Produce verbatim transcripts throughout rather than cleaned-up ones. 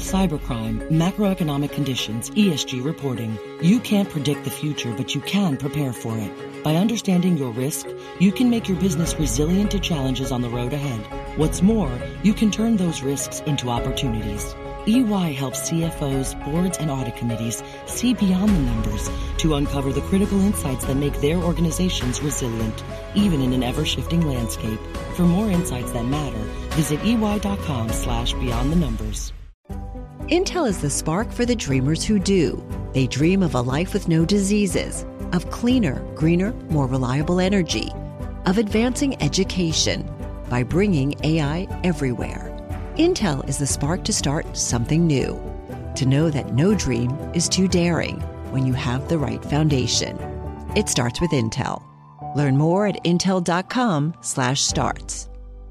cybercrime, macroeconomic conditions, E S G reporting. You can't predict the future, but you can prepare for it. By understanding your risk, you can make your business resilient to challenges on the road ahead. What's more, you can turn those risks into opportunities. E Y helps C F Os, boards, and audit committees see beyond the numbers to uncover the critical insights that make their organizations resilient, even in an ever-shifting landscape. For more insights that matter, visit ey.com slash beyond the numbers. Intel is the spark for the dreamers who do. They dream of a life with no diseases, of cleaner, greener, more reliable energy, of advancing education by bringing A I everywhere. Intel is the spark to start something new, to know that no dream is too daring when you have the right foundation. It starts with Intel. Learn more at intel.com slash starts.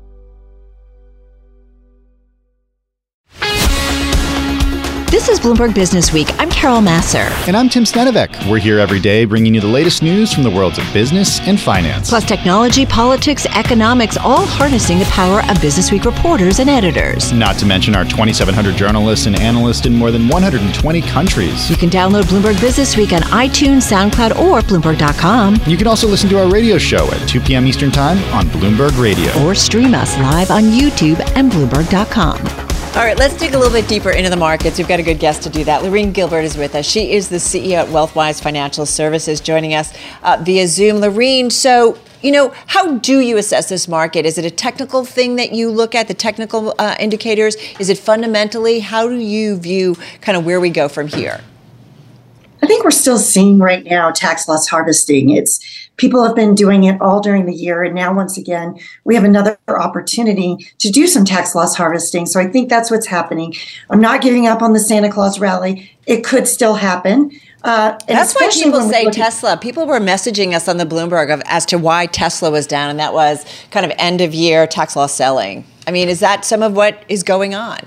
This is Bloomberg Business Week. I'm Carol Massar. And I'm Tim Snedevic. We're here every day bringing you the latest news from the worlds of business and finance. Plus technology, politics, economics, all harnessing the power of Business Week reporters and editors. Not to mention our twenty-seven hundred journalists and analysts in more than one hundred twenty countries. You can download Bloomberg Business Week on iTunes, SoundCloud, or Bloomberg dot com. You can also listen to our radio show at two p.m. Eastern Time on Bloomberg Radio. Or stream us live on YouTube and Bloomberg dot com. All right, let's dig a little bit deeper into the markets. We've got a good guest to do that. Lorene Gilbert is with us. She is the C E O at Wealthwise Financial Services, joining us uh, via Zoom. Lorene, so, you know, how do you assess this market? Is it a technical thing that you look at, the technical uh, indicators? Is it fundamentally? How do you view kind of where we go from here? I think we're still seeing right now tax loss harvesting. It's people have been doing it all during the year. And now, once again, we have another opportunity to do some tax loss harvesting. So I think that's what's happening. I'm not giving up on the Santa Claus rally. It could still happen. Uh, That's why people say Tesla. People were messaging us on the Bloomberg of, as to why Tesla was down. And that was kind of end of year tax loss selling. I mean, is that some of what is going on?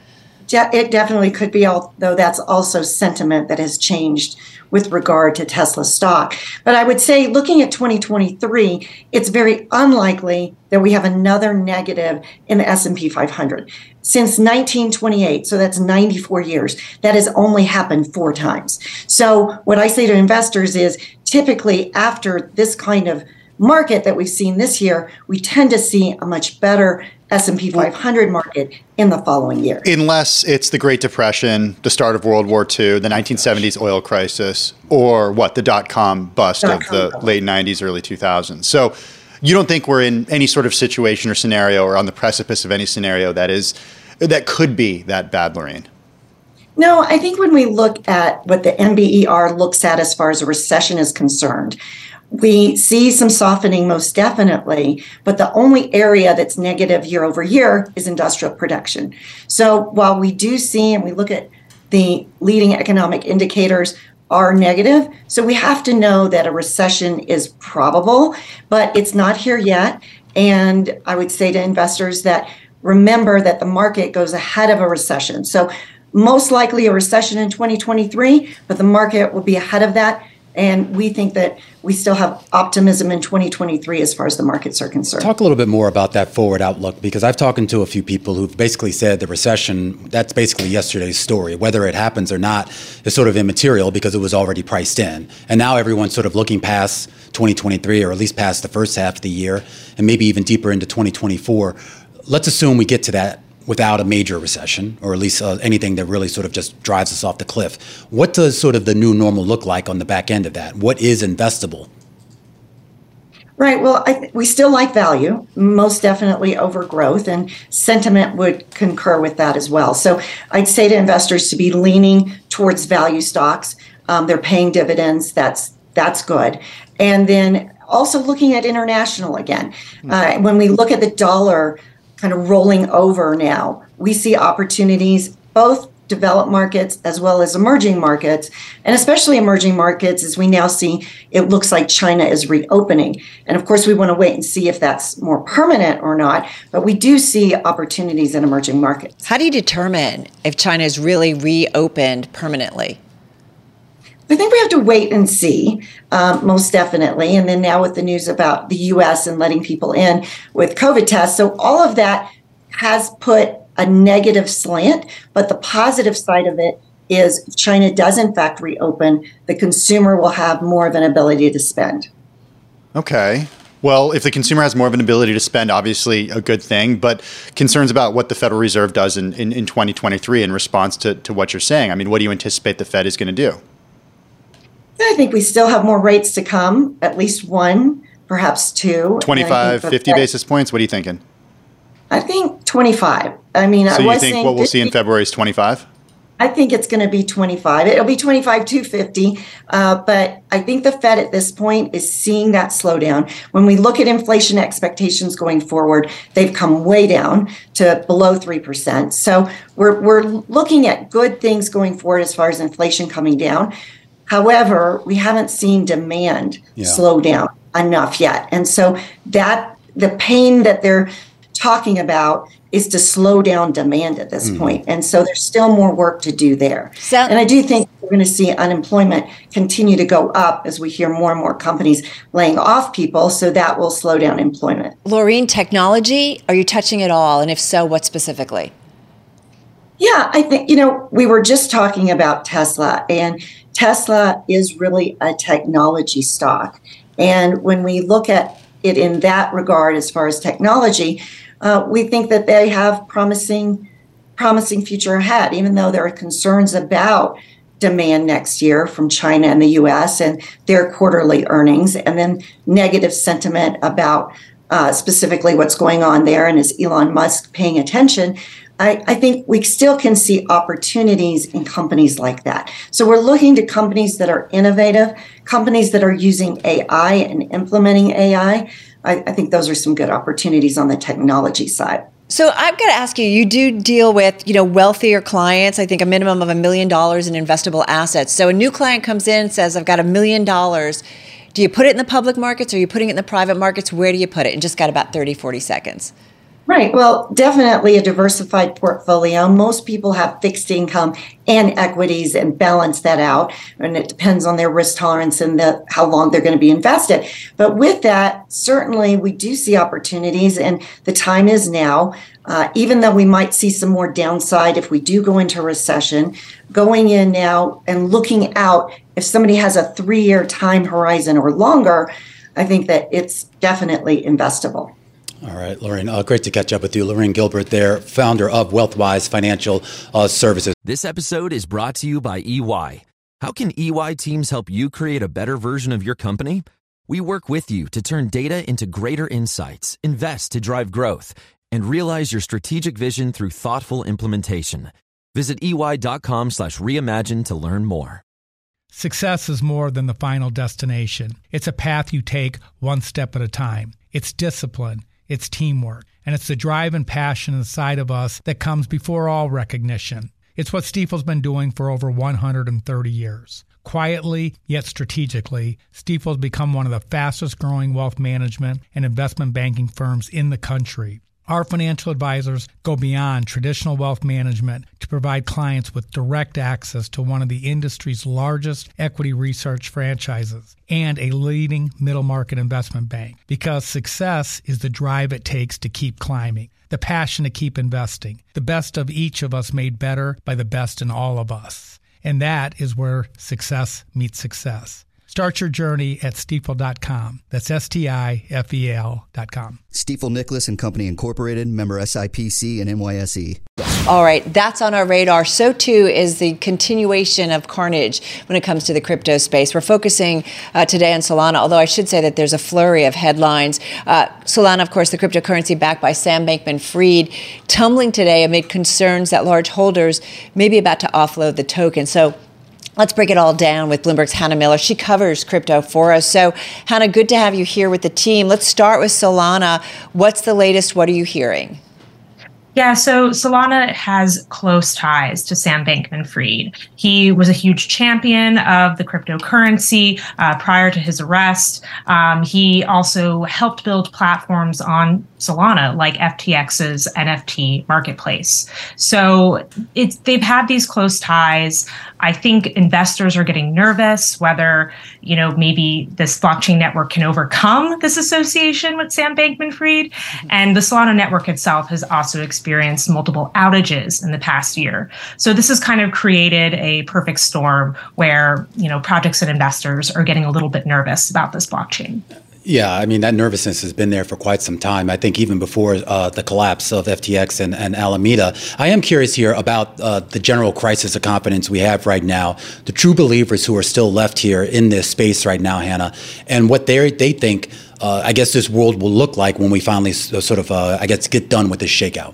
It definitely could be, although that's also sentiment that has changed with regard to Tesla stock. But I would say, looking at twenty twenty-three, it's very unlikely that we have another negative in the S and P five hundred. Since nineteen twenty-eight, so that's ninety-four years, that has only happened four times. So what I say to investors is, typically after this kind of market that we've seen this year, we tend to see a much better S and P five hundred market in the following year. Unless it's the Great Depression, the start of World War Two, the nineteen seventies oil crisis, or what, the dot-com bust dot of the bust. late nineties, early two thousands. So you don't think we're in any sort of situation or scenario or on the precipice of any scenario that is that could be that bad, Lorene? No, I think when we look at what the N B E R looks at as far as a recession is concerned, we see some softening most definitely, but the only area that's negative year over year is industrial production. So while we do see, and we look at the leading economic indicators are negative, so we have to know that a recession is probable, but it's not here yet. And I would say to investors that remember that the market goes ahead of a recession. So most likely a recession in twenty twenty-three, but the market will be ahead of that. And we think that we still have optimism in twenty twenty-three as far as the markets are concerned. Talk a little bit more about that forward outlook, because I've talked to a few people who've basically said the recession, that's basically yesterday's story. Whether it happens or not is sort of immaterial because it was already priced in. And now everyone's sort of looking past twenty twenty-three, or at least past the first half of the year, and maybe even deeper into twenty twenty-four. Let's assume we get to that without a major recession, or at least uh, anything that really sort of just drives us off the cliff. What does sort of the new normal look like on the back end of that? What is investable? Right. Well, I th- we still like value, most definitely over growth, and sentiment would concur with that as well. So I'd say to investors to be leaning towards value stocks. Um, they're paying dividends. That's that's good. And then also looking at international again. Uh, when we look at the dollar kind of rolling over now, we see opportunities, both developed markets as well as emerging markets, and especially emerging markets, as we now see, it looks like China is reopening. And of course, we want to wait and see if that's more permanent or not, but we do see opportunities in emerging markets. How do you determine if China is really reopened permanently? I think we have to wait and see, um, most definitely. And then now with the news about the U S and letting people in with COVID tests. So all of that has put a negative slant, but the positive side of it is if China does in fact reopen, the consumer will have more of an ability to spend. Okay. Well, if the consumer has more of an ability to spend, obviously a good thing, but concerns about what the Federal Reserve does in, in, in twenty twenty-three in response to, to what you're saying. I mean, what do you anticipate the Fed is going to do? I think we still have more rates to come, at least one, perhaps two. twenty-five, fifty Fed, basis points? What are you thinking? I think twenty-five. I mean, so I was you think what we'll see in February is twenty-five? I think it's going to be twenty-five. It'll be twenty-five to fifty. Uh, but I think the Fed at this point is seeing that slowdown. When we look at inflation expectations going forward, they've come way down to below three percent. So we're, we're looking at good things going forward as far as inflation coming down. However, we haven't seen demand yeah. slow down enough yet. And so that the pain that they're talking about is to slow down demand at this mm. point. And so there's still more work to do there. So, and I do think we're going to see unemployment continue to go up as we hear more and more companies laying off people. So that will slow down employment. Laureen, technology, are you touching it all? And if so, what specifically? Yeah, I think, you know, we were just talking about Tesla, and Tesla is really a technology stock. And when we look at it in that regard, as far as technology, uh, we think that they have promising, promising future ahead, even though there are concerns about demand next year from China and the U S and their quarterly earnings, and then negative sentiment about uh, specifically what's going on there. And is Elon Musk paying attention? I, I think we still can see opportunities in companies like that. So we're looking to companies that are innovative, companies that are using A I and implementing A I. I, I think those are some good opportunities on the technology side. So I've got to ask you, you do deal with, you know, wealthier clients, I think a minimum of a million dollars in investable assets. So a new client comes in and says, I've got a million dollars. Do you put it in the public markets or are you putting it in the private markets? Where do you put it? And just got about thirty, forty seconds. Right. Well, definitely a diversified portfolio. Most people have fixed income and equities and balance that out. And it depends on their risk tolerance and the, how long they're going to be invested. But with that, certainly we do see opportunities, and the time is now. Uh, even though we might see some more downside if we do go into a recession, going in now and looking out, if somebody has a three-year time horizon or longer, I think that it's definitely investable. All right, Laureen, uh, great to catch up with you. Laureen Gilbert there, founder of WealthWise Financial uh, Services. This episode is brought to you by E Y. How can E Y teams help you create a better version of your company? We work with you to turn data into greater insights, invest to drive growth, and realize your strategic vision through thoughtful implementation. Visit ey.com slash reimagine to learn more. Success is more than the final destination. It's a path you take one step at a time. It's discipline. It's teamwork, and it's the drive and passion inside of us that comes before all recognition. It's what Stifel's been doing for over one hundred thirty years. Quietly, yet strategically, Stifel's become one of the fastest growing wealth management and investment banking firms in the country. Our financial advisors go beyond traditional wealth management to provide clients with direct access to one of the industry's largest equity research franchises and a leading middle market investment bank. Because success is the drive it takes to keep climbing, the passion to keep investing, the best of each of us made better by the best in all of us. And that is where success meets success. Start your journey at stifel dot com. That's S T I F E L dot com. Stifel Nicolaus and Company Incorporated, member S I P C and N Y S E. All right, that's on our radar. So too is the continuation of carnage when it comes to the crypto space. We're focusing uh, today on Solana, although I should say that there's a flurry of headlines. Uh, Solana, of course, the cryptocurrency backed by Sam Bankman-Fried, tumbling today amid concerns that large holders may be about to offload the token. So let's break it all down with Bloomberg's Hannah Miller. She covers crypto for us. So, Hannah, good to have you here with the team. Let's start with Solana. What's the latest? What are you hearing? Yeah, so Solana has close ties to Sam Bankman-Fried. He was a huge champion of the cryptocurrency uh, prior to his arrest. Um, he also helped build platforms on Solana, like F T X's N F T marketplace. So it's they've had these close ties. I think investors are getting nervous whether, you know, maybe this blockchain network can overcome this association with Sam Bankman-Fried. Mm-hmm. And the Solana network itself has also experienced multiple outages in the past year. So this has kind of created a perfect storm where, you know, projects and investors are getting a little bit nervous about this blockchain. Yeah, I mean, that nervousness has been there for quite some time. I think even before uh, the collapse of F T X and, and Alameda. I am curious here about uh, the general crisis of confidence we have right now, the true believers who are still left here in this space right now, Hannah, and what they they think, uh, I guess, this world will look like when we finally sort of, uh, I guess, get done with this shakeout.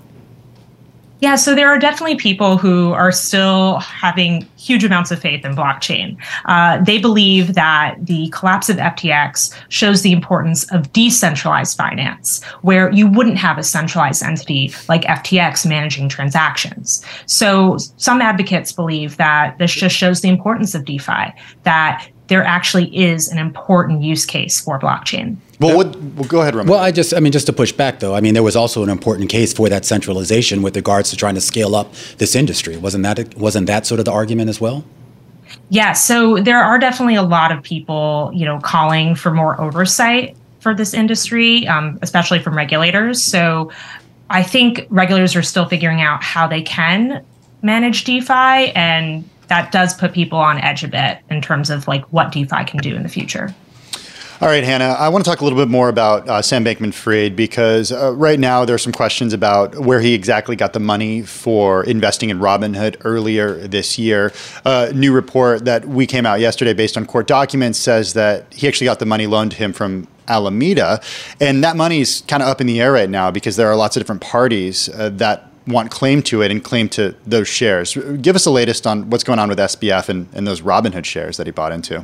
Yeah, so there are definitely people who are still having huge amounts of faith in blockchain. Uh, they believe that the collapse of F T X shows the importance of decentralized finance, where you wouldn't have a centralized entity like F T X managing transactions. So some advocates believe that this just shows the importance of DeFi, that there actually is an important use case for blockchain. Well, what, well, go ahead, Roman. Well, I just, I mean, just to push back, though, I mean, there was also an important case for that centralization with regards to trying to scale up this industry. Wasn't that, wasn't that sort of the argument as well? Yeah, so there are definitely a lot of people, you know, calling for more oversight for this industry, um, especially from regulators. So I think regulators are still figuring out how they can manage DeFi, and that does put people on edge a bit in terms of like what DeFi can do in the future. All right, Hannah, I want to talk a little bit more about uh, Sam Bankman-Fried because uh, right now there are some questions about where he exactly got the money for investing in Robinhood earlier this year. A uh, new report that we came out yesterday based on court documents says that he actually got the money loaned to him from Alameda. And that money is kind of up in the air right now because there are lots of different parties uh, that want claim to it and claim to those shares. Give us the latest on what's going on with S B F and, and those Robinhood shares that he bought into.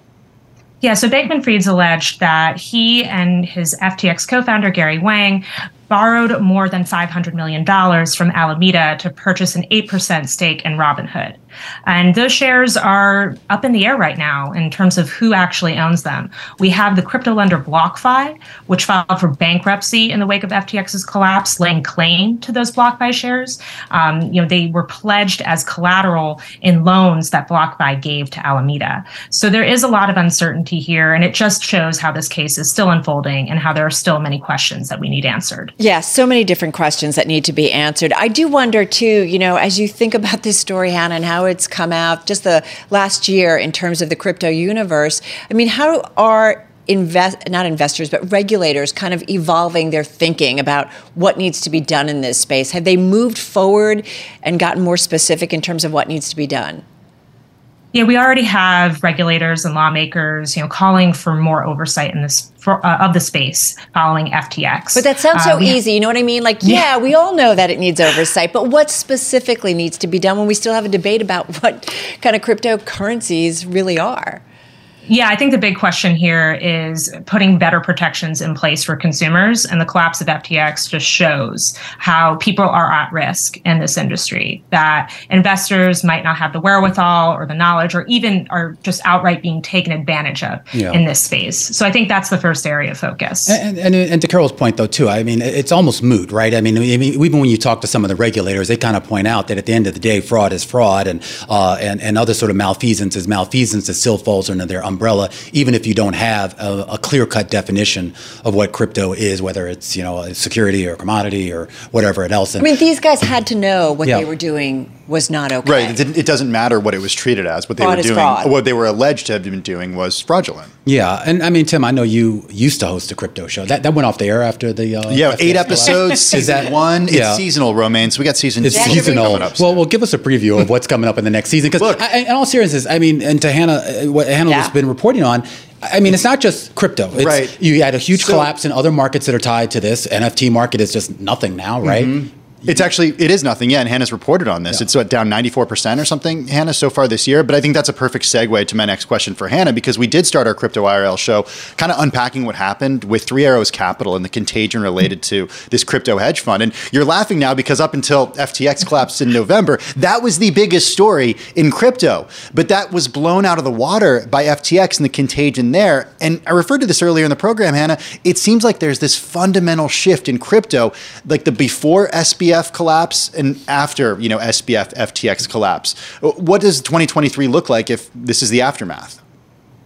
Yeah, so Bankman-Fried's alleged that he and his F T X co-founder, Gary Wang, borrowed more than five hundred million dollars from Alameda to purchase an eight percent stake in Robinhood. And those shares are up in the air right now in terms of who actually owns them. We have the crypto lender BlockFi, which filed for bankruptcy in the wake of F T X's collapse, laying claim to those BlockFi shares. Um, you know, they were pledged as collateral in loans that BlockFi gave to Alameda. So there is a lot of uncertainty here, and it just shows how this case is still unfolding and how there are still many questions that we need answered. Yeah, so many different questions that need to be answered. I do wonder, too, you know, as you think about this story, Hannah, and how it's come out just the last year in terms of the crypto universe, I mean, how are invest not investors, but regulators kind of evolving their thinking about what needs to be done in this space? Have they moved forward and gotten more specific in terms of what needs to be done? Yeah, we already have regulators and lawmakers, you know, calling for more oversight in this for, uh, of the space following F T X. But that sounds so uh, easy. You know what I mean? Like, yeah, yeah, we all know that it needs oversight, but what specifically needs to be done when we still have a debate about what kind of cryptocurrencies really are? Yeah, I think the big question here is putting better protections in place for consumers, and the collapse of F T X just shows how people are at risk in this industry, that investors might not have the wherewithal or the knowledge or even are just outright being taken advantage of yeah. in this space. So I think that's the first area of focus. And, and, and to Carol's point, though, too, I mean, it's almost moot, right? I mean, I mean, even when you talk to some of the regulators, they kind of point out that at the end of the day, fraud is fraud, and uh, and, and other sort of malfeasance is malfeasance. It still falls under their umbrella, even if you don't have a, a clear-cut definition of what crypto is, whether it's, you know, a security or commodity or whatever else. And I mean, these guys had to know what yeah. they were doing was not okay. Right. It, didn't, it doesn't matter what it was treated as. What they fraud were doing, fraud. what they were alleged to have been doing was fraudulent. Yeah. And I mean, Tim, I know you used to host a crypto show. That that went off the air after the uh, Yeah, F T X eight episodes, season that, one. It's yeah. seasonal, Romaine. So we got season it's two seasonal. coming up soon. Well, well, give us a preview of what's coming up in the next season. Because in all seriousness, I mean, and to Hannah, what Hannah yeah. has been reporting on, I mean, it's not just crypto. It's, right. You had a huge so, collapse in other markets that are tied to this. N F T market is just nothing now, right? Mm-hmm. It's actually, it is nothing. Yeah, and Hannah's reported on this. Yeah. It's what, down ninety-four percent or something, Hannah, so far this year. But I think that's a perfect segue to my next question for Hannah, because we did start our Crypto I R L show kind of unpacking what happened with Three Arrows Capital and the contagion related to this crypto hedge fund. And you're laughing now because up until F T X collapsed in November, that was the biggest story in crypto. But that was blown out of the water by F T X and the contagion there. And I referred to this earlier in the program, Hannah. It seems like there's this fundamental shift in crypto, like the before S B F collapse and after, you know, S B F, F T X collapse. What does twenty twenty-three look like if this is the aftermath?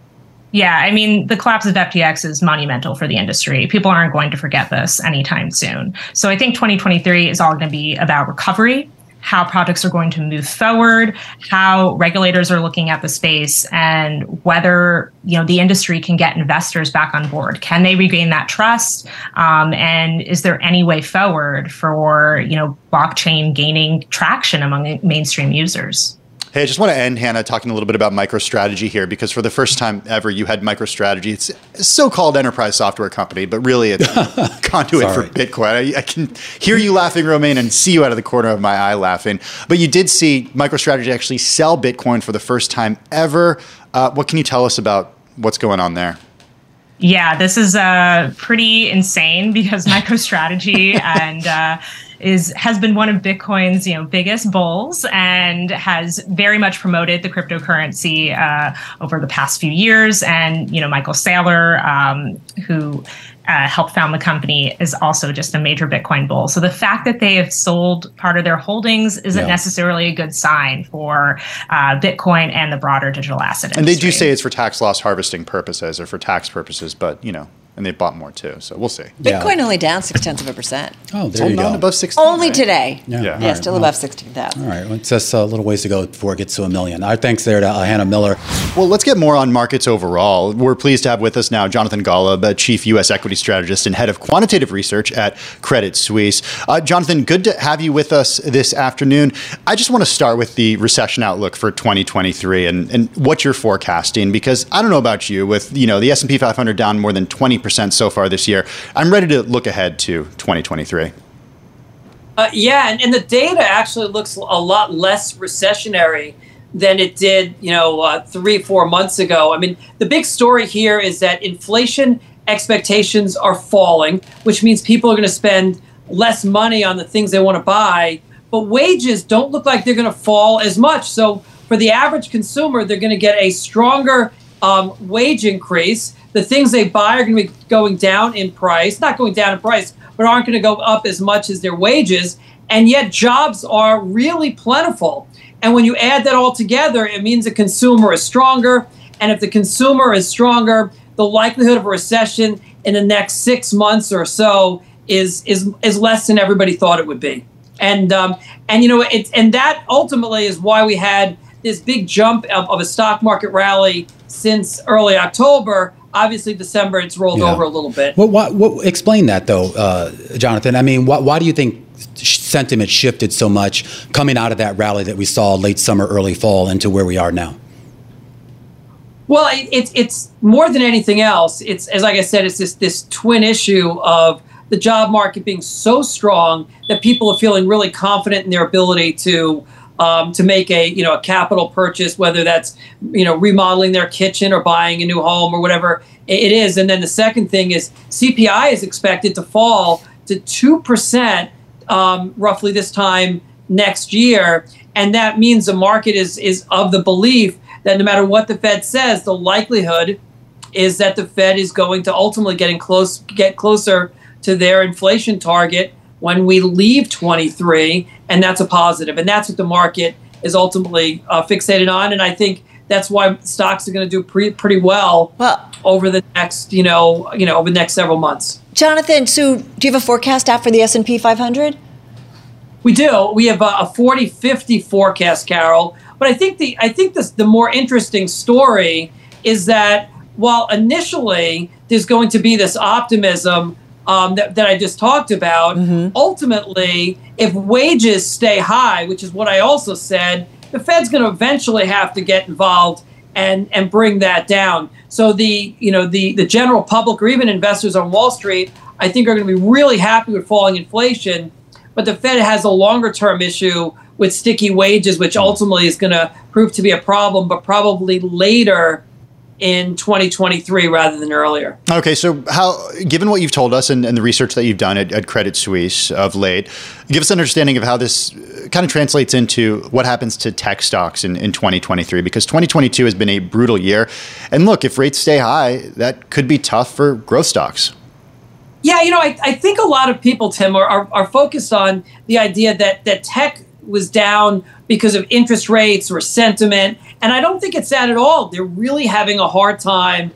Yeah, I mean, the collapse of F T X is monumental for the industry. People aren't going to forget this anytime soon. So I think twenty twenty-three is all going to be about recovery, how projects are going to move forward, how regulators are looking at the space, and whether, you know, the industry can get investors back on board. Can they regain that trust? Um, and is there any way forward for, you know, blockchain gaining traction among mainstream users? Hey, I just want to end, Hannah, talking a little bit about MicroStrategy here, because for the first time ever, you had MicroStrategy. It's a so-called enterprise software company, but really it's a conduit for Bitcoin. I, I can hear you laughing, Romain, and see you out of the corner of my eye laughing. But you did see MicroStrategy actually sell Bitcoin for the first time ever. Uh, what can you tell us about what's going on there? Yeah, this is uh, pretty insane because MicroStrategy and uh, is has been one of Bitcoin's you know biggest bulls and has very much promoted the cryptocurrency uh, over the past few years. And you know Michael Saylor, um, who uh, helped found the company, is also just a major Bitcoin bull. So the fact that they have sold part of their holdings isn't yeah. necessarily a good sign for uh, Bitcoin and the broader digital asset industry. And they do say it's for tax loss harvesting purposes or for tax purposes, but you know. And they bought more too, so we'll see. Bitcoin yeah. only down six tenths of a percent. Oh, there you go. Above sixteen. Only right? today. Yeah, yeah, yeah still well, above sixteen thousand. All right, well, it's just a little ways to go before it gets to a million. Our thanks there to uh, Hannah Miller. Well, let's get more on markets overall. We're pleased to have with us now Jonathan Golub, Chief U S Equity Strategist and Head of Quantitative Research at Credit Suisse. Uh, Jonathan, good to have you with us this afternoon. I just want to start with the recession outlook for twenty twenty-three and, and what you're forecasting, because I don't know about you, with you know the S and P five hundred down more than twenty percent so far this year. Year. I'm ready to look ahead to twenty twenty-three. Uh, yeah, and, and the data actually looks a lot less recessionary than it did, you know, uh, three, four months ago. I mean, the big story here is that inflation expectations are falling, which means people are going to spend less money on the things they want to buy, but wages don't look like they're going to fall as much. So for the average consumer, they're going to get a stronger um, wage increase. The things they buy are going to be going down in price, not going down in price, but aren't going to go up as much as their wages. And yet jobs are really plentiful. And when you add that all together, it means the consumer is stronger. And if the consumer is stronger, the likelihood of a recession in the next six months or so is is is less than everybody thought it would be. And um, and you know it's and that ultimately is why we had this big jump of, of a stock market rally since early October. Obviously, December, it's rolled yeah. over a little bit. Well, what, what, explain that, though, uh, Jonathan. I mean, why, why do you think sentiment shifted so much coming out of that rally that we saw late summer, early fall into where we are now? Well, it, it's it's more than anything else. It's, as like I said, it's this this twin issue of the job market being so strong that people are feeling really confident in their ability to Um, to make a you know a capital purchase, whether that's you know remodeling their kitchen or buying a new home or whatever it is. And then the second thing is C P I is expected to fall to two percent um, roughly this time next year. And that means the market is is of the belief that no matter what the Fed says, the likelihood is that the Fed is going to ultimately getting close get closer to their inflation target when we leave twenty-three, and that's a positive. And that's what the market is ultimately uh, fixated on. And I think that's why stocks are going to do pre- pretty well, well over the next, you know, you know, over the next several months. Jonathan, so do you have a forecast out for the S and P five hundred? We do. We have a, a forty fifty forecast, Carol. But I think the I think this, the more interesting story is that while initially there's going to be this optimism Um, that, that I just talked about, mm-hmm. ultimately, if wages stay high, which is what I also said, the Fed's going to eventually have to get involved and and bring that down. So the you know the the general public or even investors on Wall Street, I think, are going to be really happy with falling inflation, but the Fed has a longer term issue with sticky wages, which ultimately is going to prove to be a problem, but probably later in twenty twenty-three rather than earlier. Okay, so how, given what you've told us and, and the research that you've done at, at Credit Suisse of late, give us an understanding of how this kind of translates into what happens to tech stocks in, in twenty twenty-three, because twenty twenty-two has been a brutal year. And look, if rates stay high, that could be tough for growth stocks. Yeah, you know, I, I think a lot of people, Tim, are, are, are focused on the idea that, that tech was down because of interest rates or sentiment. And I don't think it's that at all. They're really having a hard time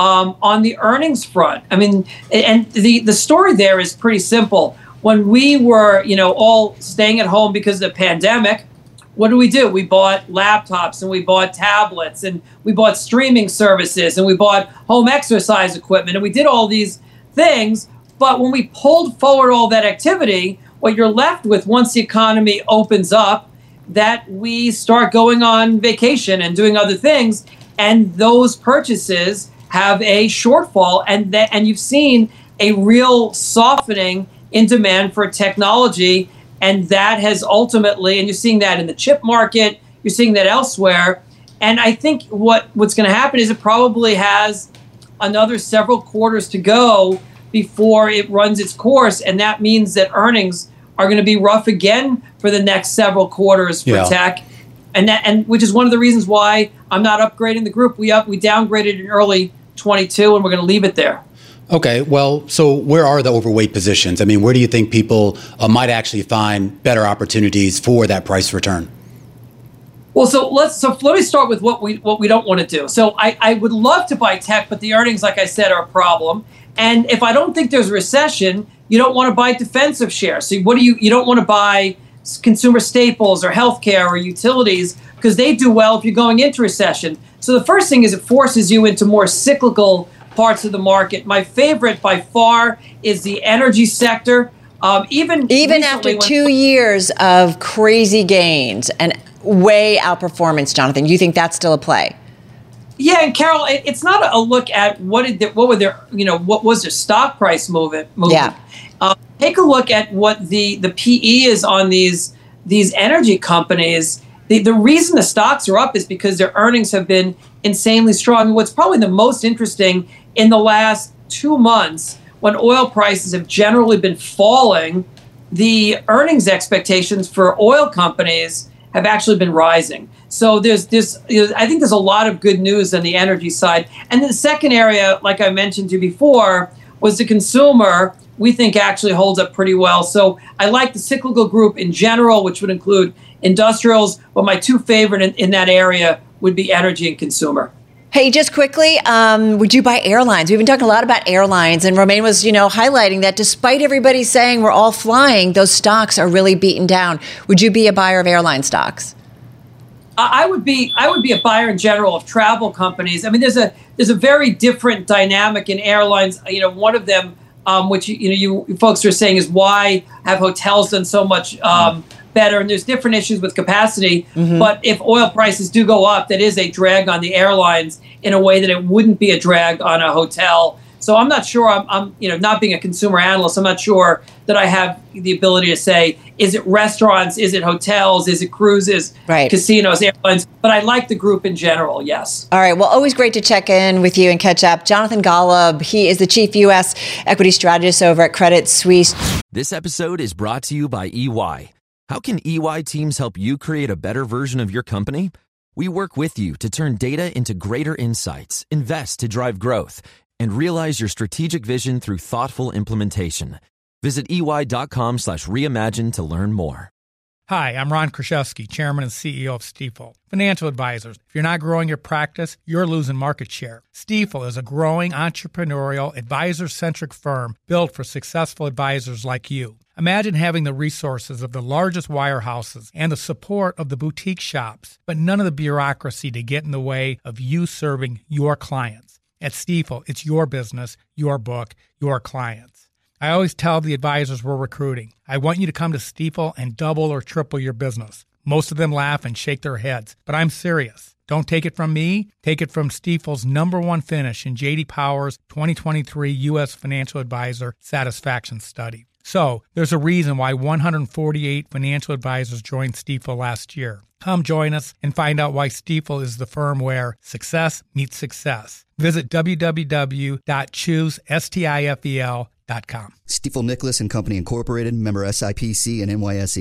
um, on the earnings front. I mean, and the, the story there is pretty simple. When we were, you know, all staying at home because of the pandemic, what do we do? We bought laptops and we bought tablets and we bought streaming services and we bought home exercise equipment and we did all these things. But when we pulled forward all that activity, what you're left with once the economy opens up, that we start going on vacation and doing other things, and those purchases have a shortfall, and that and you've seen a real softening in demand for technology, and that has ultimately, and you're seeing that in the chip market, you're seeing that elsewhere, and I think what what's going to happen is it probably has another several quarters to go before it runs its course, and that means that earnings are going to be rough again for the next several quarters for yeah. tech, and that and which is one of the reasons why I'm not upgrading the group. We up we downgraded in early twenty-two, and we're going to leave it there. Okay, well, so where are the overweight positions? I mean, where do you think people uh, might actually find better opportunities for that price return? Well, so let's so let me start with what we what we don't want to do. So I, I would love to buy tech, but the earnings, like I said, are a problem. And if I don't think there's a recession, you don't want to buy defensive shares. So what do you you don't want to buy consumer staples or healthcare or utilities because they do well if you're going into recession. So the first thing is it forces you into more cyclical parts of the market. My favorite by far is the energy sector. Um, even even after two years of crazy gains and way outperformance, Jonathan, you think that's still a play? Yeah, and Carol, it, it's not a look at what did they, what were their you know what was their stock price movement. movement. Yeah. Uh, take a look at what the the P E is on these these energy companies. The the reason the stocks are up is because their earnings have been insanely strong. And what's probably the most interesting in the last two months, when oil prices have generally been falling, the earnings expectations for oil companies have actually been rising. So there's this, I think there's a lot of good news on the energy side. And the second area, like I mentioned to you before, was the consumer, we think actually holds up pretty well. So I like the cyclical group in general, which would include industrials, but my two favorite in, in that area would be energy and consumer. Hey, just quickly, um, would you buy airlines? We've been talking a lot about airlines, and Romain was, you know, highlighting that despite everybody saying we're all flying, those stocks are really beaten down. Would you be a buyer of airline stocks? I would be. I would be a buyer in general of travel companies. I mean, there's a there's a very different dynamic in airlines. You know, one of them, um, which you know, you folks are saying is why have hotels done so much um, better? And there's different issues with capacity. Mm-hmm. But if oil prices do go up, that is a drag on the airlines in a way that it wouldn't be a drag on a hotel. So I'm not sure. I'm, I'm, you know, not being a consumer analyst, I'm not sure that I have the ability to say, is it restaurants, is it hotels, is it cruises, right. casinos, airlines? But I like the group in general, yes. All right. Well, always great to check in with you and catch up. Jonathan Golub, he is the chief U S equity strategist over at Credit Suisse. This episode is brought to you by E Y. How can E Y teams help you create a better version of your company? We work with you to turn data into greater insights, invest to drive growth, and realize your strategic vision through thoughtful implementation. Visit ey.com slash reimagine to learn more. Hi, I'm Ron Kraszewski, Chairman and C E O of Stifel. Financial advisors, if you're not growing your practice, you're losing market share. Stifel is a growing entrepreneurial, advisor-centric firm built for successful advisors like you. Imagine having the resources of the largest wirehouses and the support of the boutique shops, but none of the bureaucracy to get in the way of you serving your clients. At Stifel, it's your business, your book, your clients. I always tell the advisors we're recruiting, I want you to come to Stifel and double or triple your business. Most of them laugh and shake their heads, but I'm serious. Don't take it from me. Take it from Stifel's number one finish in J D Power's twenty twenty-three U S Financial Advisor Satisfaction Study. So there's a reason why one hundred forty-eight financial advisors joined Stifel last year. Come join us and find out why Stifel is the firm where success meets success. Visit w w w dot choose stifel dot com. Stifel Nicholas and Company Incorporated, member S I P C and N Y S E.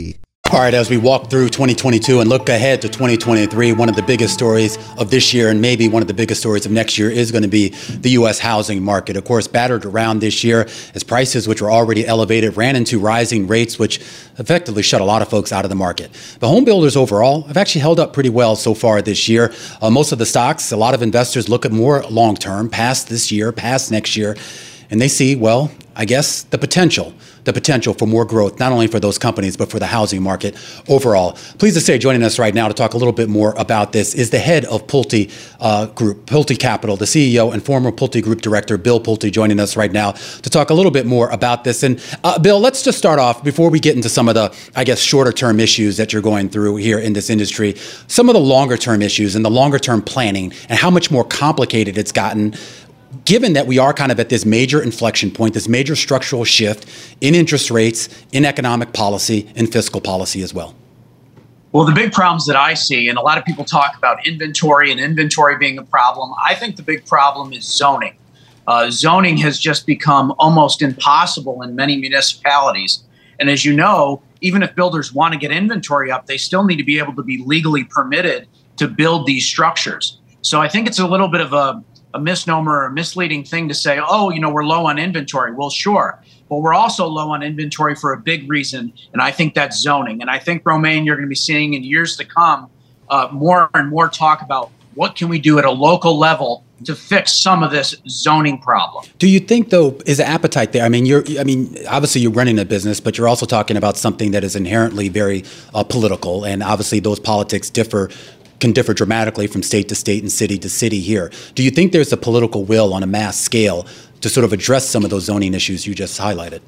All right, as we walk through twenty twenty-two and look ahead to twenty twenty-three, one of the biggest stories of this year and maybe one of the biggest stories of next year is going to be the U S housing market. Of course, battered around this year as prices, which were already elevated, ran into rising rates, which effectively shut a lot of folks out of the market. The home builders overall have actually held up pretty well so far this year. Uh, most of the stocks, a lot of investors look at more long-term, past this year, past next year, and they see, well, I guess the potential, the potential for more growth, not only for those companies, but for the housing market overall. Pleased to say, joining us right now to talk a little bit more about this is the head of Pulte uh, Group, Pulte Capital, the C E O and former Pulte Group Director, Bill Pulte, joining us right now to talk a little bit more about this. And uh, Bill, let's just start off before we get into some of the, I guess, shorter term issues that you're going through here in this industry, some of the longer term issues and the longer term planning and how much more complicated it's gotten, given that we are kind of at this major inflection point, this major structural shift in interest rates, in economic policy, and fiscal policy as well. Well, the big problems that I see, and a lot of people talk about inventory and inventory being a problem, I think the big problem is zoning. Uh, zoning has just become almost impossible in many municipalities. And as you know, even if builders want to get inventory up, they still need to be able to be legally permitted to build these structures. So I think it's a little bit of a a misnomer or a misleading thing to say, oh, you know, we're low on inventory. Well, sure. But we're also low on inventory for a big reason. And I think that's zoning. And I think, Romaine, you're going to be seeing in years to come uh, more and more talk about what can we do at a local level to fix some of this zoning problem. Do you think, though, is the appetite there? I mean, you're, I mean, obviously you're running a business, but you're also talking about something that is inherently very uh, political. And obviously those politics differ can differ dramatically from state to state and city to city here. Do you think there's a political will on a mass scale to sort of address some of those zoning issues you just highlighted?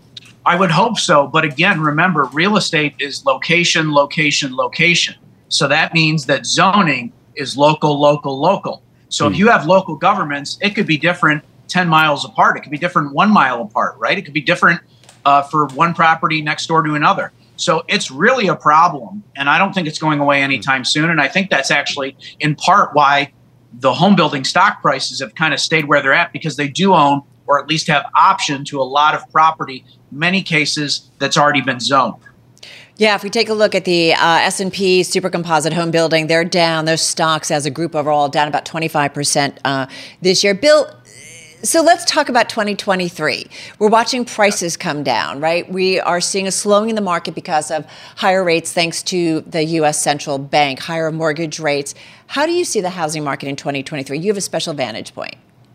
I would hope so. But again, remember, real estate is location, location, location. So that means that zoning is local, local, local. So mm. if you have local governments, it could be different ten miles apart. It could be different one mile apart, right? It could be different uh, for one property next door to another. So it's really a problem, and I don't think it's going away anytime soon. And I think that's actually in part why the home building stock prices have kind of stayed where they're at, because they do own or at least have option to a lot of property, many cases that's already been zoned. Yeah, if we take a look at the uh, S and P Super Composite Home Building, they're down. Their stocks as a group overall down about twenty-five percent uh, this year. Bill, so let's talk about twenty twenty-three. We're watching prices come down, right? We are seeing a slowing in the market because of higher rates thanks to the U S central bank, higher mortgage rates. How do you see the housing market in twenty twenty-three? You have a special vantage point.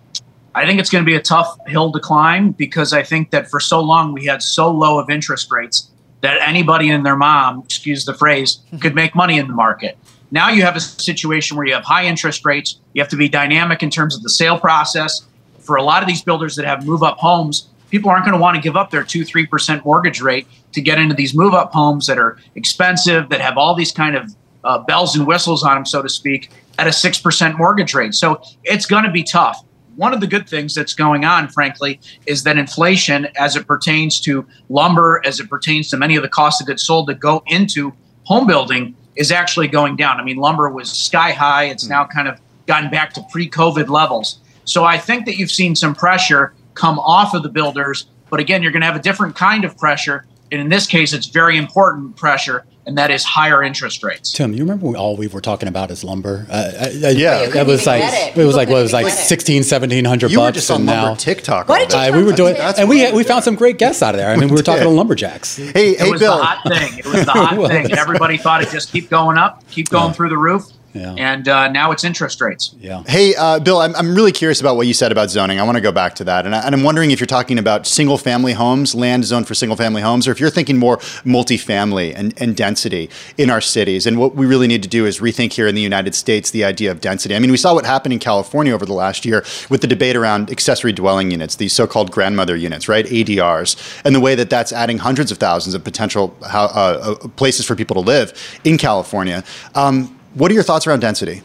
I think it's going to be a tough hill to climb, because I think that for so long we had so low of interest rates that anybody and their mom, excuse the phrase, could make money in the market. Now you have a situation where you have high interest rates. You have to be dynamic in terms of the sale process. For a lot of these builders that have move-up homes, people aren't going to want to give up their two, three percent mortgage rate to get into these move-up homes that are expensive, that have all these kind of uh, bells and whistles on them, so to speak, at a six percent mortgage rate. So it's going to be tough. One of the good things that's going on, frankly, is that inflation, as it pertains to lumber, as it pertains to many of the costs of goods sold that go into home building, is actually going down. I mean, lumber was sky high. It's now kind of gotten back to pre-COVID levels. So I think that you've seen some pressure come off of the builders. But again, you're going to have a different kind of pressure. And in this case, it's very important pressure, and that is higher interest rates. Tim, you remember we, all we were talking about is lumber? Uh, I, I, yeah. That was like, it. it was like, what, it was like sixteen, seventeen hundred you bucks. were just on lumber now, TikTok. What did you uh, we were doing, and we, we found some great guests out of there. I mean, we, we were talking to lumberjacks. Hey, it hey, was Bill. the hot thing. It was the hot thing. And everybody thought it'd just keep going up, keep going yeah. through the roof. Yeah. And uh, now it's interest rates. Yeah. Hey, uh, Bill, I'm, I'm really curious about what you said about zoning. I want to go back to that. And, I, and I'm wondering if you're talking about single family homes, land zoned for single family homes, or if you're thinking more multifamily and, and density in our cities. And what we really need to do is rethink here in the United States the idea of density. I mean, we saw what happened in California over the last year with the debate around accessory dwelling units, these so-called grandmother units, right? A D Rs, and the way that that's adding hundreds of thousands of potential uh, uh, places for people to live in California. Um, what are your thoughts around density?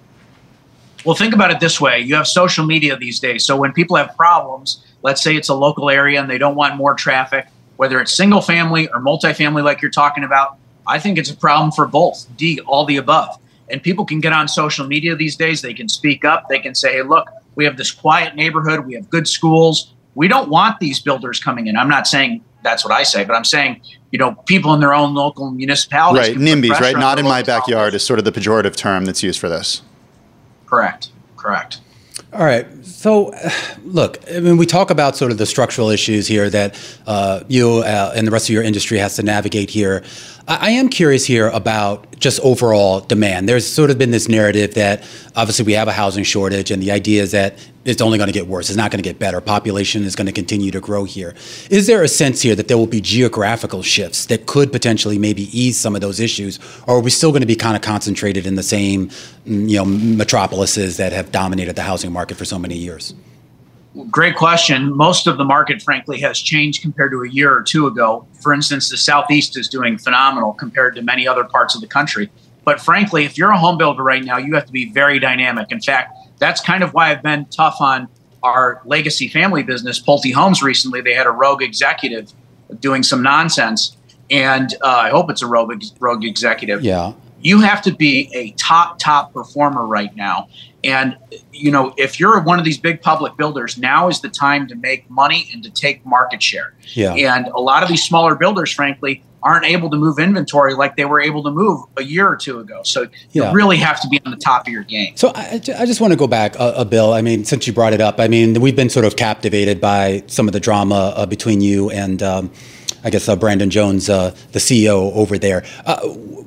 Well, think about it this way. You have social media these days. So when people have problems, let's say it's a local area and they don't want more traffic, whether it's single family or multifamily like you're talking about, I think it's a problem for both, D, all the above. And people can get on social media these days. They can speak up. They can say, hey, look, we have this quiet neighborhood. We have good schools. We don't want these builders coming in. I'm not saying that's what I say, but I'm saying you know, people in their own local municipalities. Right, NIMBYs, right? Not in my backyard is sort of the pejorative term that's used for this. Correct, correct. All right. So, look, I mean, we talk about sort of the structural issues here that uh, you uh, and the rest of your industry has to navigate here. I, I am curious here about just overall demand. There's sort of been this narrative that obviously we have a housing shortage, and the idea is that it's only going to get worse. It's not going to get better. Population is going to continue to grow here. Is there a sense here that there will be geographical shifts that could potentially maybe ease some of those issues, or are we still going to be kind of concentrated in the same, you know, metropolises that have dominated the housing market for so many years? Great question. Most of the market, frankly, has changed compared to a year or two ago. For instance, the Southeast is doing phenomenal compared to many other parts of the country. But frankly, if you're a home builder right now, you have to be very dynamic. In fact, that's kind of why I've been tough on our legacy family business, Pulte Homes, recently. They had a rogue executive doing some nonsense, and uh, I hope it's a rogue, rogue executive. Yeah. You have to be a top, top performer right now. And, you know, if you're one of these big public builders, now is the time to make money and to take market share. Yeah. And a lot of these smaller builders, frankly, aren't able to move inventory like they were able to move a year or two ago. So you Yeah. really have to be on the top of your game. So I, I just want to go back, uh, uh, Bill. I mean, since you brought it up, I mean, we've been sort of captivated by some of the drama uh, between you and, um, I guess, uh, Brandon Jones, uh, the C E O over there. Uh,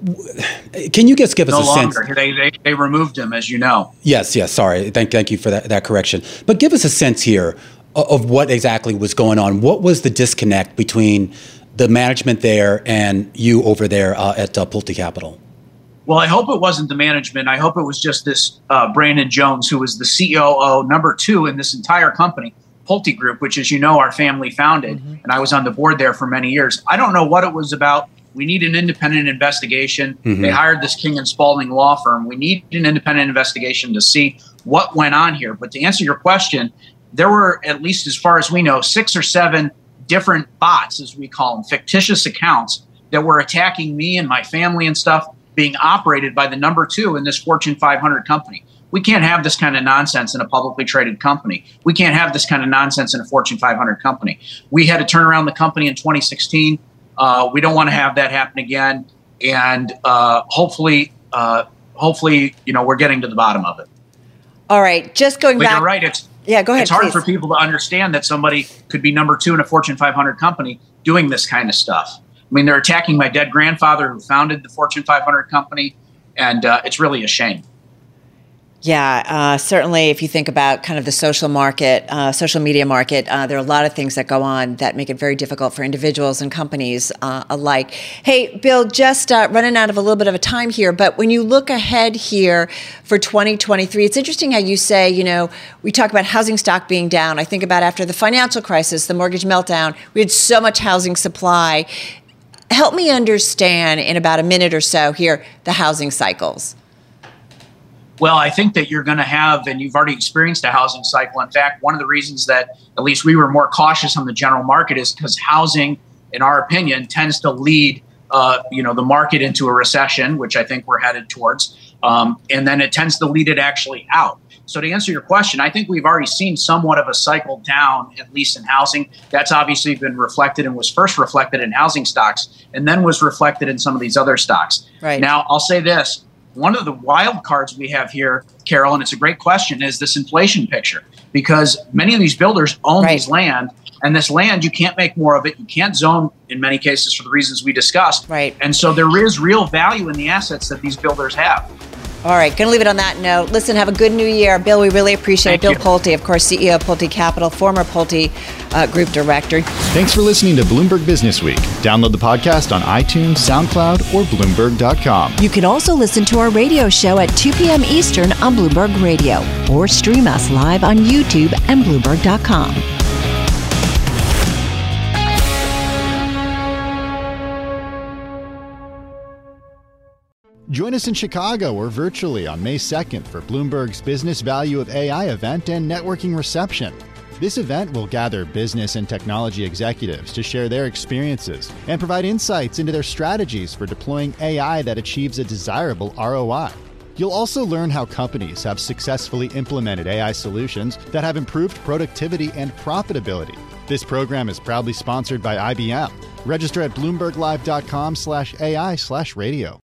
can you just give us no a longer. sense? They, they they removed him, as you know. Yes, yes. Sorry. Thank thank you for that, that correction. But give us a sense here of, of what exactly was going on. What was the disconnect between the management there and you over there uh, at uh, Pulte Capital? Well, I hope it wasn't the management. I hope it was just this uh, Brandon Jones, who was the C O O, number two in this entire company, Pulte Group, which, as you know, our family founded, mm-hmm. and I was on the board there for many years. I don't know what it was about. We need an independent investigation. Mm-hmm. They hired this King and Spalding law firm. We need an independent investigation to see what went on here. But to answer your question, there were, at least as far as we know, six or seven different bots, as we call them, fictitious accounts that were attacking me and my family and stuff, being operated by the number two in this Fortune five hundred company. We can't have this kind of nonsense in a publicly traded company. We can't have this kind of nonsense in a Fortune five hundred company. We had to turn around the company in twenty sixteen. Uh, we don't want to have that happen again. And uh, hopefully, uh, hopefully, you know, we're getting to the bottom of it. All right. Just going but back. You're right. It's, yeah, go ahead. It's hard please. for people to understand that somebody could be number two in a Fortune five hundred company doing this kind of stuff. I mean, they're attacking my dead grandfather who founded the Fortune five hundred company, and uh, it's really a shame. Yeah, uh, certainly if you think about kind of the social market, uh, social media market, uh, there are a lot of things that go on that make it very difficult for individuals and companies uh, alike. Hey, Bill, just uh, running out of a little bit of a time here, but when you look ahead here for twenty twenty-three, it's interesting how you say, you know, we talk about housing stock being down. I think about after the financial crisis, the mortgage meltdown, we had so much housing supply. Help me understand in about a minute or so here, the housing cycles. Well, I think that you're going to have, and you've already experienced a housing cycle. In fact, one of the reasons that at least we were more cautious on the general market is because housing, in our opinion, tends to lead, uh, you know, the market into a recession, which I think we're headed towards. Um, and then it tends to lead it actually out. So to answer your question, I think we've already seen somewhat of a cycle down, at least in housing. That's obviously been reflected and was first reflected in housing stocks and then was reflected in some of these other stocks. Right. Now, I'll say this. One of the wild cards we have here, Carol, and it's a great question, is this inflation picture. Because many of these builders own right. these land, and this land, you can't make more of it. You can't zone in many cases for the reasons we discussed. Right. And so there is real value in the assets that these builders have. All right, going to leave it on that note. Listen, have a good new year. Bill, we really appreciate Thank it. Bill you. Pulte, of course, C E O of Pulte Capital, former Pulte uh, Group Director. Thanks for listening to Bloomberg Business Week. Download the podcast on iTunes, SoundCloud, or Bloomberg dot com. You can also listen to our radio show at two p.m. Eastern on Bloomberg Radio or stream us live on YouTube and Bloomberg dot com. Join us in Chicago or virtually on May second for Bloomberg's Business Value of A I event and networking reception. This event will gather business and technology executives to share their experiences and provide insights into their strategies for deploying A I that achieves a desirable R O I. You'll also learn how companies have successfully implemented A I solutions that have improved productivity and profitability. This program is proudly sponsored by I B M. Register at bloomberg live dot com slash A I slash radio.